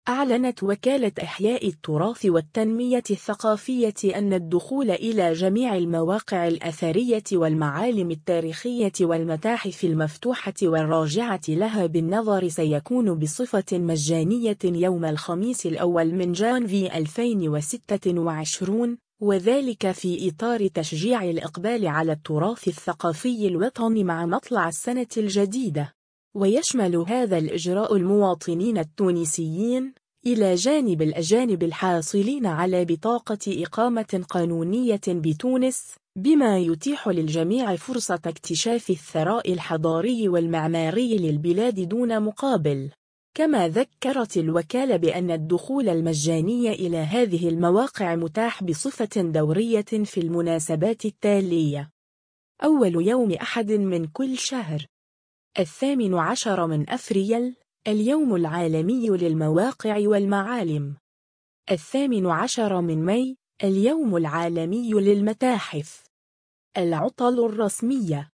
أعلنت وكالة إحياء التراث والتنمية الثقافية أن الدخول إلى جميع المواقع الأثرية والمعالم التاريخية والمتاحف المفتوحة والراجعة لها بالنظر سيكون بصفة مجانية يوم الخميس الأول من جانفي 2026، وذلك في إطار تشجيع الإقبال على التراث الثقافي الوطني مع مطلع السنة الجديدة. ويشمل هذا الإجراء المواطنين التونسيين إلى جانب الأجانب الحاصلين على بطاقة إقامة قانونية بتونس، بما يتيح للجميع فرصة اكتشاف الثراء الحضاري والمعماري للبلاد دون مقابل. كما ذكرت الوكالة بأن الدخول المجاني إلى هذه المواقع متاح بصفة دورية في المناسبات التالية: أول يوم أحد من كل شهر، 18 من أفريل اليوم العالمي للمواقع والمعالم، 18 من ماي اليوم العالمي للمتاحف. العطل الرسمية: